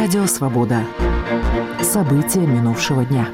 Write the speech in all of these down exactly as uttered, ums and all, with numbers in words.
Радио «Свобода». События минувшего дня.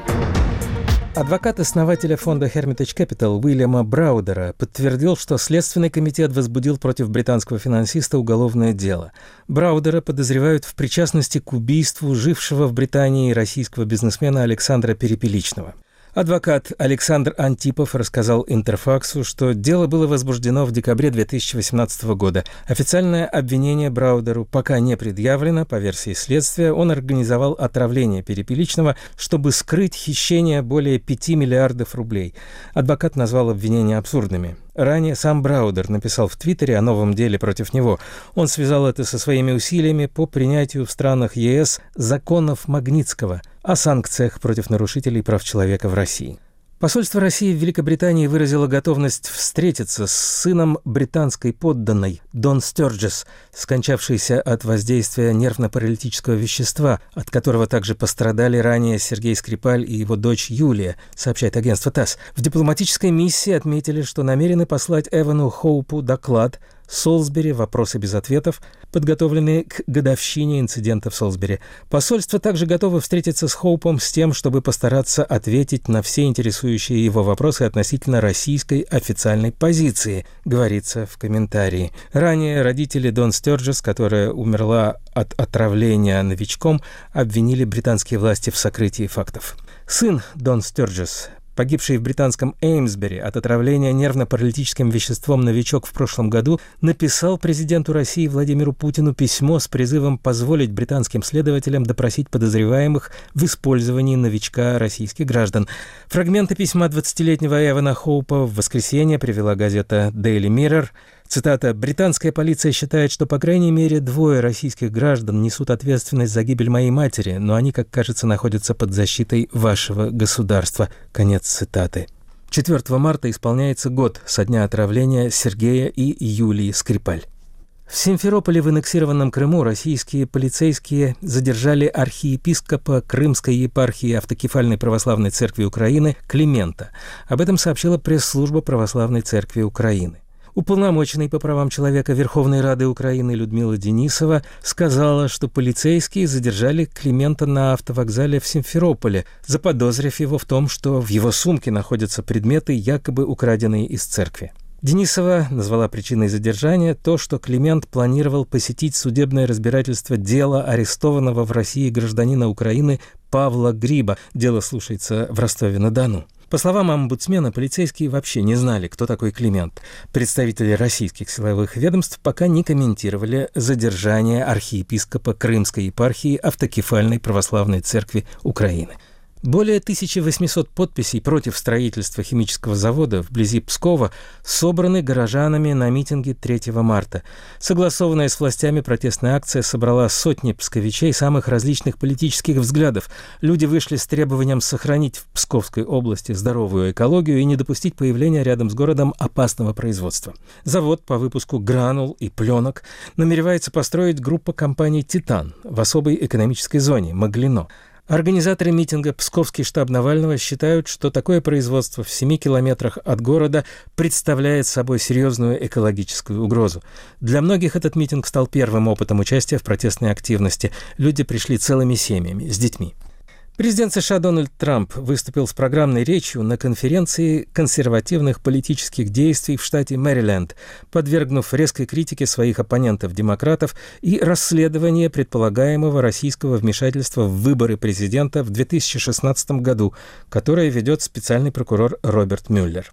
Адвокат основателя фонда Hermitage Capital Уильяма Браудера подтвердил, что Следственный комитет возбудил против британского финансиста уголовное дело. Браудера подозревают в причастности к убийству жившего в Британии российского бизнесмена Александра Перепеличного. Адвокат Александр Антипов рассказал Интерфаксу, что дело было возбуждено в декабре две тысячи восемнадцатого года. Официальное обвинение Браудеру пока не предъявлено. По версии следствия, он организовал отравление Перепеличного, чтобы скрыть хищение более пяти миллиардов рублей. Адвокат назвал обвинения абсурдными. Ранее сам Браудер написал в Твиттере о новом деле против него. Он связал это со своими усилиями по принятию в странах ЕС законов Магнитского о санкциях против нарушителей прав человека в России. Посольство России в Великобритании выразило готовность встретиться с сыном британской подданной Дон Стёрджес, скончавшейся от воздействия нервно-паралитического вещества, от которого также пострадали ранее Сергей Скрипаль и его дочь Юлия, сообщает агентство ТАСС. В дипломатической миссии отметили, что намерены послать Эвану Хоупу доклад Солсбери «Вопросы без ответов», подготовленные к годовщине инцидента в Солсбери. Посольство также готово встретиться с Хоупом с тем, чтобы постараться ответить на все интересующие его вопросы относительно российской официальной позиции, говорится в комментарии. Ранее родители Дон Стёрджес, которая умерла от отравления новичком, обвинили британские власти в сокрытии фактов. Сын Дон Стёрджес, погибший в британском Эймсбери от отравления нервно-паралитическим веществом новичок в прошлом году, написал президенту России Владимиру Путину письмо с призывом позволить британским следователям допросить подозреваемых в использовании новичка российских граждан. Фрагменты письма двадцатилетнего Эвана Хоупа в воскресенье привела газета Daily Mirror. Цитата: «Британская полиция считает, что по крайней мере двое российских граждан несут ответственность за гибель моей матери, но они, как кажется, находятся под защитой вашего государства». Конец цитаты. четвёртого марта исполняется год со дня отравления Сергея и Юлии Скрипаль. В Симферополе в аннексированном Крыму российские полицейские задержали архиепископа Крымской епархии Автокефальной православной церкви Украины Климента. Об этом сообщила пресс-служба Православной церкви Украины. Уполномоченный по правам человека Верховной Рады Украины Людмила Денисова сказала, что полицейские задержали Климента на автовокзале в Симферополе, заподозрив его в том, что в его сумке находятся предметы, якобы украденные из церкви. Денисова назвала причиной задержания то, что Климент планировал посетить судебное разбирательство дела арестованного в России гражданина Украины Павла Гриба. Дело слушается в Ростове-на-Дону. По словам омбудсмена, полицейские вообще не знали, кто такой Климент. Представители российских силовых ведомств пока не комментировали задержание архиепископа Крымской епархии Автокефальной православной церкви Украины. Более тысячи восьмисот подписей против строительства химического завода вблизи Пскова собраны горожанами на митинге третьего марта. Согласованная с властями протестная акция собрала сотни псковичей самых различных политических взглядов. Люди вышли с требованием сохранить в Псковской области здоровую экологию и не допустить появления рядом с городом опасного производства. Завод по выпуску гранул и пленок намеревается построить группа компаний «Титан» в особой экономической зоне Маглино. Организаторы митинга «Псковский штаб Навального» считают, что такое производство в семи километрах от города представляет собой серьезную экологическую угрозу. Для многих этот митинг стал первым опытом участия в протестной активности. Люди пришли целыми семьями, с детьми. Президент США Дональд Трамп выступил с программной речью на конференции консервативных политических действий в штате Мэриленд, подвергнув резкой критике своих оппонентов-демократов и расследование предполагаемого российского вмешательства в выборы президента в две тысячи шестнадцатом году, которое ведет специальный прокурор Роберт Мюллер.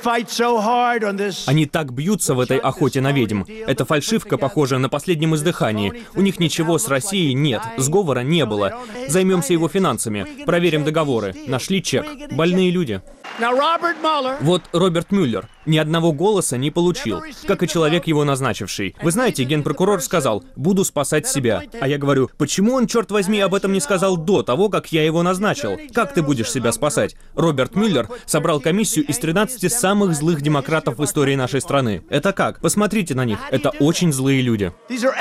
Они так бьются в этой охоте на ведьм. Это фальшивка, похожая на последнем издыхании. У них ничего с Россией нет, сговора не было. Займемся его финансами. Проверим договоры. Нашли чек. Больные люди. Вот Роберт Мюллер ни одного голоса не получил, как и человек, его назначивший. Вы знаете, генпрокурор сказал: «Буду спасать себя». А я говорю: почему он, черт возьми, об этом не сказал до того, как я его назначил? Как ты будешь себя спасать? Роберт Мюллер собрал комиссию из тринадцати самых злых демократов в истории нашей страны. Это как? Посмотрите на них. Это очень злые люди.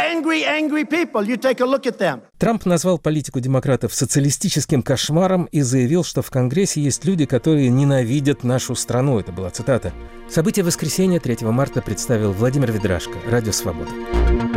Трамп назвал политику демократов социалистическим кошмаром и заявил, что в Конгрессе есть люди, которые ненавидят нашу страну. Это была цитата. События воскресенья третьего марта представил Владимир Ведрашко, Радио «Свобода».